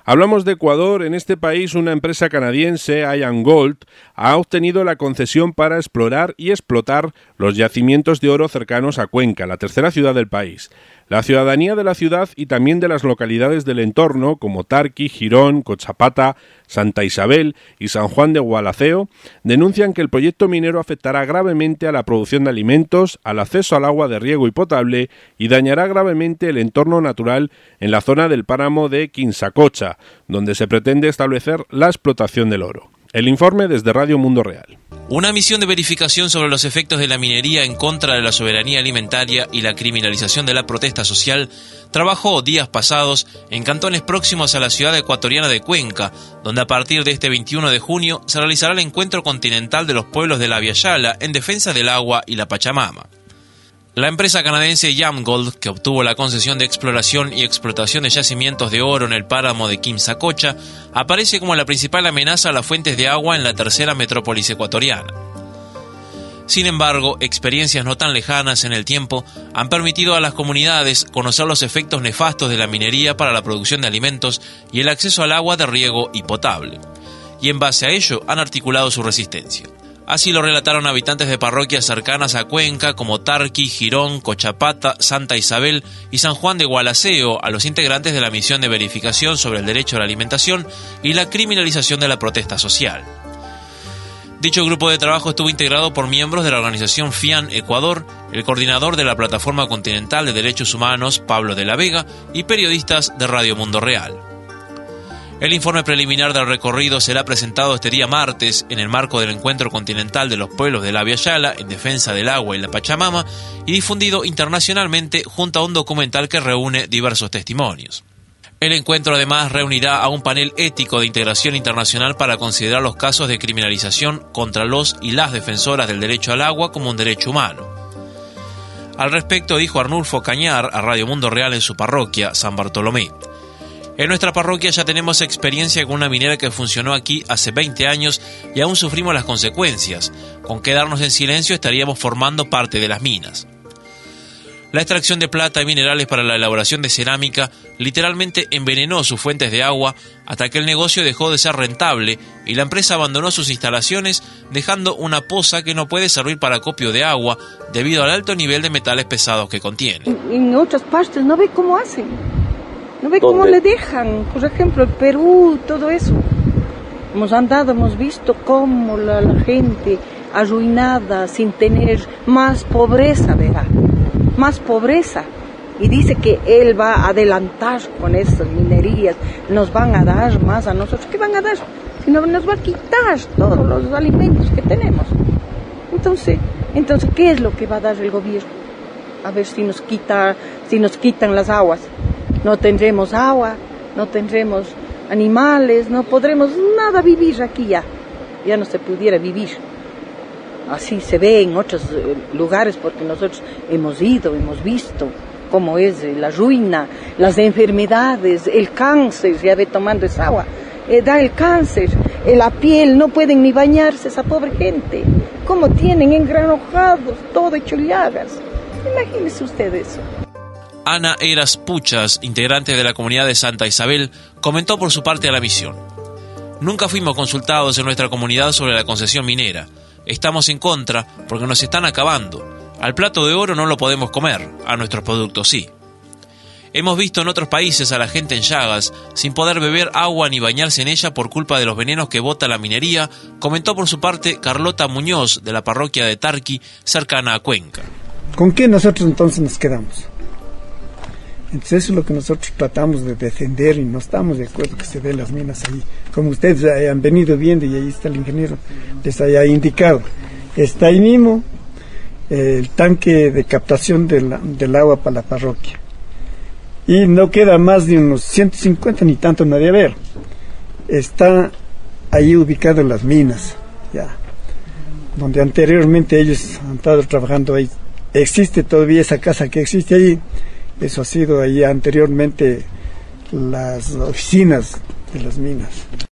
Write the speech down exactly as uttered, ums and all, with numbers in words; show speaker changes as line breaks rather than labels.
Hablamos de Ecuador. En este país, una empresa canadiense, IamGold, ha obtenido la concesión para explorar y explotar los yacimientos de oro cercanos a Cuenca, la tercera ciudad del país. La ciudadanía de la ciudad y también de las localidades del entorno, como Tarqui, Girón, Cochapata, Santa Isabel y San Juan de Gualaceo, denuncian que el proyecto minero afectará gravemente a la producción de alimentos, al acceso al agua de riego y potable y dañará gravemente el entorno natural en la zona del páramo de Quinsacocha, donde se pretende establecer la explotación del oro. El informe desde Radio Mundo Real.
Una misión de verificación sobre los efectos de la minería en contra de la soberanía alimentaria y la criminalización de la protesta social trabajó días pasados en cantones próximos a la ciudad ecuatoriana de Cuenca, donde a partir de este veintiuno de junio se realizará el encuentro continental de los pueblos de la Abya Yala en defensa del agua y la Pachamama. La empresa canadiense IamGold, que obtuvo la concesión de exploración y explotación de yacimientos de oro en el páramo de Quinsacocha, aparece como la principal amenaza a las fuentes de agua en la tercera metrópolis ecuatoriana. Sin embargo, experiencias no tan lejanas en el tiempo han permitido a las comunidades conocer los efectos nefastos de la minería para la producción de alimentos y el acceso al agua de riego y potable, y en base a ello han articulado su resistencia. Así lo relataron habitantes de parroquias cercanas a Cuenca como Tarqui, Girón, Cochapata, Santa Isabel y San Juan de Gualaceo a los integrantes de la misión de verificación sobre el derecho a la alimentación y la criminalización de la protesta social. Dicho grupo de trabajo estuvo integrado por miembros de la organización FIAN Ecuador, el coordinador de la Plataforma Continental de Derechos Humanos, Pablo de la Vega, y periodistas de Radio Mundo Real. El informe preliminar del recorrido será presentado este día martes en el marco del Encuentro Continental de los Pueblos de la Abya Yala en defensa del agua y la Pachamama y difundido internacionalmente junto a un documental que reúne diversos testimonios. El encuentro además reunirá a un panel ético de integración internacional para considerar los casos de criminalización contra los y las defensoras del derecho al agua como un derecho humano. Al respecto dijo Arnulfo Cañar a Radio Mundo Real en su parroquia, San Bartolomé: en nuestra parroquia ya tenemos experiencia con una minera que funcionó aquí hace veinte años y aún sufrimos las consecuencias. Con quedarnos en silencio estaríamos formando parte de las minas. La extracción de plata y minerales para la elaboración de cerámica literalmente envenenó sus fuentes de agua hasta que el negocio dejó de ser rentable y la empresa abandonó sus instalaciones, dejando una poza que no puede servir para acopio de agua debido al alto nivel de metales pesados que contiene.
En otras partes no ve cómo hacen. ¿No ve cómo le dejan? Por ejemplo, el Perú, todo eso. Hemos andado, hemos visto cómo la, la gente arruinada, sin tener más pobreza, verá. Más pobreza. Y dice que él va a adelantar con esas minerías, nos van a dar más a nosotros. ¿Qué van a dar? Si no, nos va a quitar todos los alimentos que tenemos. Entonces, entonces, ¿qué es lo que va a dar el gobierno? A ver si nos quita, si nos quitan las aguas. No tendremos agua, no tendremos animales, no podremos nada vivir aquí ya. Ya no se pudiera vivir. Así se ve en otros lugares porque nosotros hemos ido, hemos visto cómo es la ruina, las enfermedades, el cáncer, ya ve tomando esa agua, eh, da el cáncer, eh, la piel, no pueden ni bañarse esa pobre gente. Cómo tienen engranojados, todo hecho llagas. Imagínense ustedes eso.
Ana Eras Puchas, integrante de la comunidad de Santa Isabel, comentó por su parte a la misión: nunca fuimos consultados en nuestra comunidad sobre la concesión minera. Estamos en contra porque nos están acabando. Al plato de oro no lo podemos comer, a nuestros productos sí. Hemos visto en otros países a la gente en llagas, sin poder beber agua ni bañarse en ella por culpa de los venenos que bota la minería, comentó por su parte Carlota Muñoz, de la parroquia de Tarqui, cercana a Cuenca.
¿Con qué nosotros entonces nos quedamos? Entonces eso es lo que nosotros tratamos de defender y no estamos de acuerdo que se den las minas ahí. Como ustedes han venido viendo y ahí está el ingeniero, les haya indicado. Está ahí mismo eh, el tanque de captación del, del agua para la parroquia. Y no queda más de unos ciento cincuenta ni tanto no debe haber. Está ahí ubicado en las minas, ya, donde anteriormente ellos han estado trabajando ahí. Existe todavía esa casa que existe ahí. Eso ha sido ahí anteriormente las oficinas de las minas.